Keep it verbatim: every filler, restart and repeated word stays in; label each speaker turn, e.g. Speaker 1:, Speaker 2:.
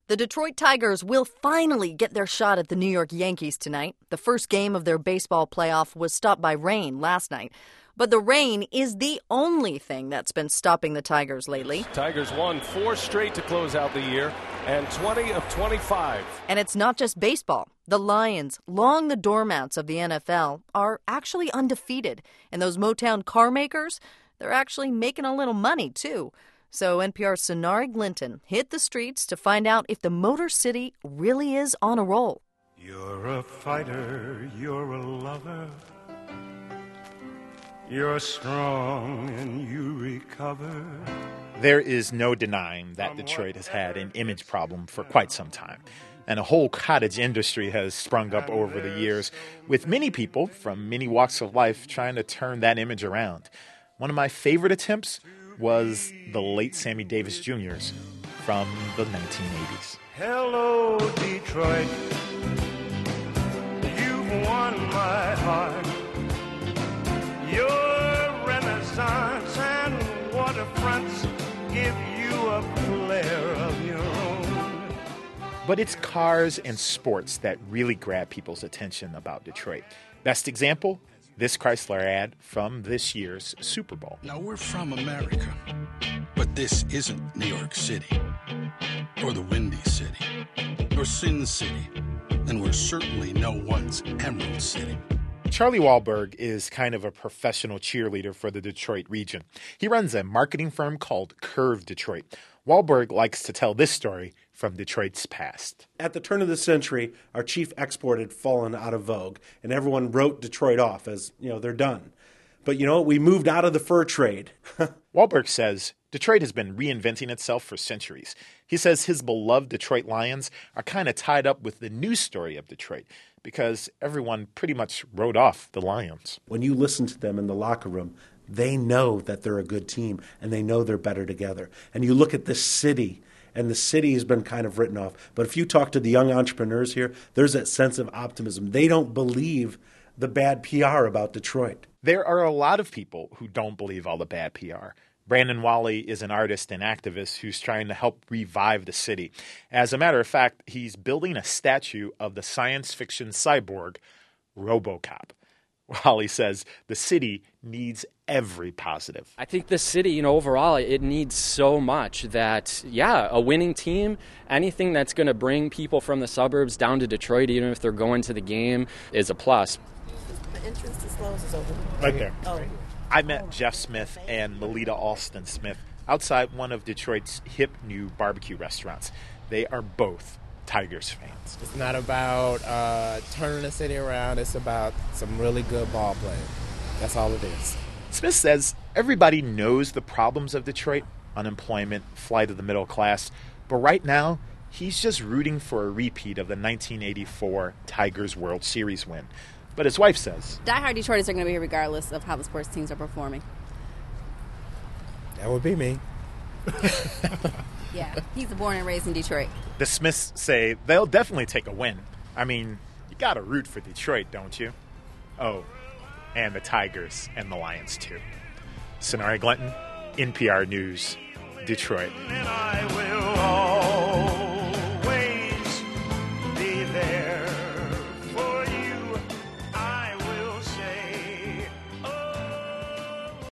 Speaker 1: The Detroit Tigers will finally get their shot at the New York Yankees tonight. The first game of their baseball playoff was stopped by rain last night. But the rain is the only thing that's been stopping the Tigers lately.
Speaker 2: Tigers won four straight to close out the year and twenty of twenty-five.
Speaker 1: And it's not just baseball. The Lions, long the doormats of the N F L, are actually undefeated. And those Motown car makers, they're actually making a little money, too. So N P R's Sonari Glinton hit the streets to find out if the Motor City really is on a roll.
Speaker 3: You're a fighter, you're a lover. You're strong and you recover.
Speaker 4: There is no denying that Detroit has had an image problem for quite some time. And a whole cottage industry has sprung up over the years, with many people from many walks of life trying to turn that image around. One of my favorite attempts was the late Sammy Davis Junior's from the nineteen eighties.
Speaker 3: Hello, Detroit. You've won my heart. Your renaissance and waterfronts give you a flair of your own.
Speaker 4: But it's cars and sports that really grab people's attention about Detroit. Best example? This Chrysler ad from this year's Super Bowl.
Speaker 5: Now, we're from America, but this isn't New York City, or the Windy City, or Sin City, and we're certainly no one's Emerald City.
Speaker 4: Charlie Wahlberg is kind of a professional cheerleader for the Detroit region. He runs a marketing firm called Curve Detroit. Wahlberg likes to tell this story from Detroit's past.
Speaker 6: At the turn of the century, our chief export had fallen out of vogue, and everyone wrote Detroit off as, you know, they're done. But, you know, we moved out of the fur trade.
Speaker 4: Wahlberg says Detroit has been reinventing itself for centuries. He says his beloved Detroit Lions are kind of tied up with the news story of Detroit because everyone pretty much wrote off the Lions.
Speaker 6: When you listen to them in the locker room, they know that they're a good team, and they know they're better together. And you look at this city, and the city has been kind of written off. But if you talk to the young entrepreneurs here, there's that sense of optimism. They don't believe the bad P R about Detroit.
Speaker 4: There are a lot of people who don't believe all the bad P R. Brandon Wally is an artist and activist who's trying to help revive the city. As a matter of fact, he's building a statue of the science fiction cyborg, RoboCop. Wally says the city needs every positive.
Speaker 7: I think the city, you know, overall, it needs so much that, yeah, a winning team, anything that's going to bring people from the suburbs down to Detroit, even if they're going to the game, is a plus.
Speaker 8: The entrance to Sloan's is over.
Speaker 4: Right there.
Speaker 8: Oh.
Speaker 4: I met Jeff Smith and Melita Alston Smith outside one of Detroit's hip new barbecue restaurants. They are both Tigers fans.
Speaker 9: It's not about uh, turning the city around. It's about some really good ball playing. That's all it is.
Speaker 4: Smith says everybody knows the problems of Detroit, unemployment, flight of the middle class, but right now he's just rooting for a repeat of the nineteen eighty-four Tigers World Series win. But his wife says
Speaker 10: diehard Detroiters are going to be here regardless of how the sports teams are performing.
Speaker 9: That would be me.
Speaker 10: Yeah, he's born and raised in Detroit.
Speaker 4: The Smiths say they'll definitely take a win. I mean, you got to root for Detroit, don't you? Oh, and the Tigers and the Lions, too. Sonari Glinton, N P R News, Detroit.
Speaker 3: And I will